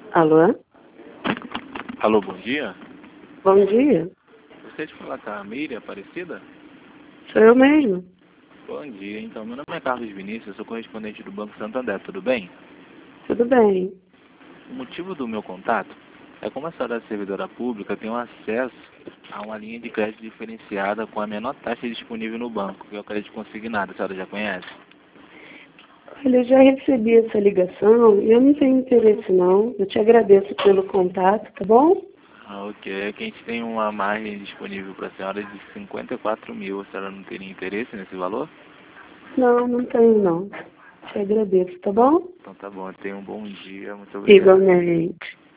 Alô? Alô, bom dia. Bom dia. Gostaria de falar com a Miriam Aparecida? Sou eu mesmo. Bom dia, então. Meu nome é Carlos Vinícius, eu sou correspondente do Banco Santander, tudo bem? Tudo bem. O motivo do meu contato é como a senhora é servidora pública, tem acesso a uma linha de crédito diferenciada com a menor taxa disponível no banco, que é o crédito consignado, a senhora já conhece? Olha, eu já recebi essa ligação e eu não tenho interesse não. Eu te agradeço pelo contato, tá bom? Ok, aqui a gente tem uma margem disponível para a senhora de 54 mil, a senhora não teria interesse nesse valor? Não, não tenho não. Te agradeço, tá bom? Então tá bom, tenha um bom dia, muito obrigado. Igualmente.